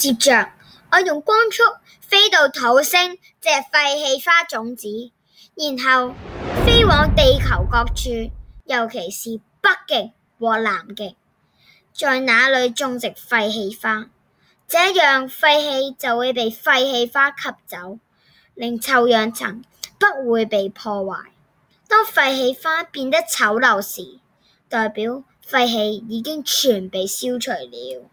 接着我用光速飛到土星隻廢棄花種子，然後飛往地球各處，尤其是北極和南極，在那裡種植廢棄花，這樣廢氣就會被廢棄花吸走，令臭氧層不會被破壞。當廢棄花變得醜陋時，代表廢氣已經全被消除了。